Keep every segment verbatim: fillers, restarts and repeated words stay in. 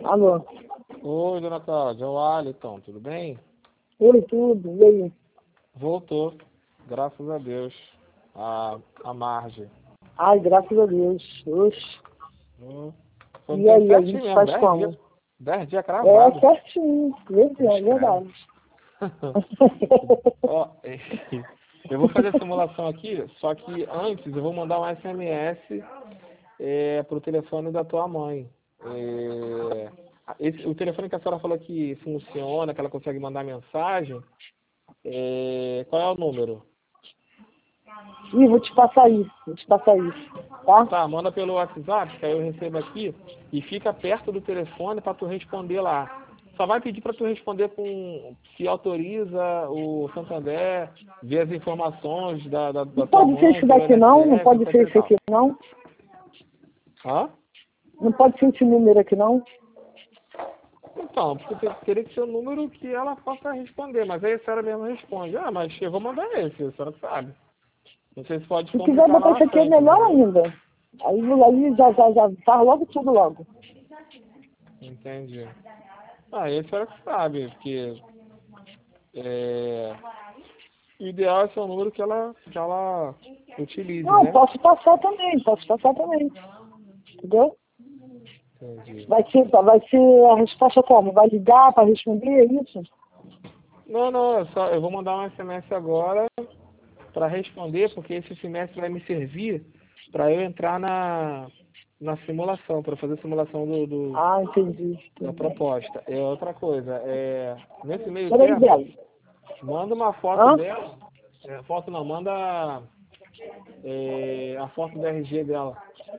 Alô? Oi, dona Cláudia, é o Alisson, tudo bem? Oi, tudo, e aí? Voltou, graças a Deus, a, a Marge. Ai, graças a Deus. Oxe. Hum, Foi um E tempo aí, a certinho gente mesmo, faz dez dias, como? dez dias É cravado. certinho, verdade, é Cruz credo. verdade. Ó, eu vou fazer a simulação aqui, só que antes eu vou mandar um S M S é, pro telefone da tua mãe. É, esse, o telefone que a senhora falou que funciona, que ela consegue mandar mensagem, é, qual é o número? Ih, vou te passar isso, vou te passar isso, tá? Tá, manda pelo WhatsApp, que aí eu recebo aqui, e fica perto do telefone para tu responder lá. Só vai pedir para tu responder com se autoriza o Santander, ver as informações da, da, Não da tua pode ser mãe esse pelo daqui não, não I N S S, pode etc ser e esse tal. aqui não, Hã? não pode ser esse número aqui não. Então, porque teria que ser o número que ela possa responder, mas aí a senhora mesmo responde. Ah, mas eu vou mandar esse, a senhora que sabe. Não sei se pode Se quiser complicar botar lá isso na aqui é frente, melhor entendeu? ainda. Aí, aí já, já, já faz logo tudo logo. Entendi. Ah, esse era que sabe, porque é, o ideal é ser um número que ela, que ela utilize, Não, né? posso passar também, posso passar também. Entendeu? Entendi. Vai ser, vai ser a resposta como? Vai ligar para responder, é isso? Não, não, eu, só, eu vou mandar um S M S agora para responder, porque esse S M S vai me servir para eu entrar na, na simulação, para fazer a simulação do, do- Ah, entendi. da entendi. proposta. É outra coisa, é, nesse meio Peraí, tempo, Belo. manda uma foto Hã? dela, é, foto não, manda é, a foto do R G dela.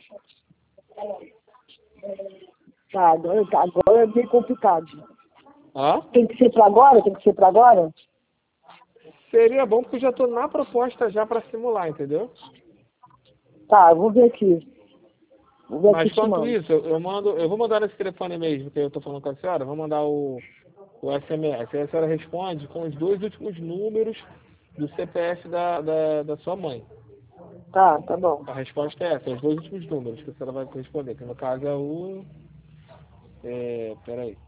Tá, agora, tá, agora é bem complicado. Hã? Tem que ser para agora? Tem que ser para agora? Seria bom porque eu já estou na proposta já para simular, entendeu? Tá, eu vou ver aqui. Vou ver aqui Mas e te quanto mando. isso, eu, eu mando, eu vou mandar nesse telefone mesmo que eu estou falando com a senhora, vou mandar o, o S M S. Aí a senhora responde com os dois últimos números do C P F da, da, da sua mãe. Tá, tá bom. A resposta é essa, os dois últimos números que a senhora vai responder, que no caso é o. É, peraí.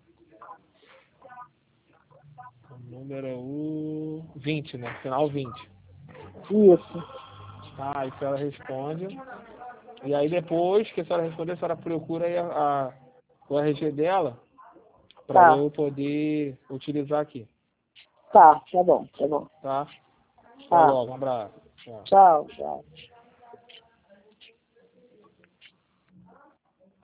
O número é o vinte, né? Final vinte. Isso. Tá, aí a senhora responde. E aí depois que a senhora responder, a senhora procura aí a, a, o R G dela para Tá, eu poder utilizar aqui, tá, tá bom, tá bom. tá? Até Tá. logo, um abraço. Tchau. Tchau, tchau.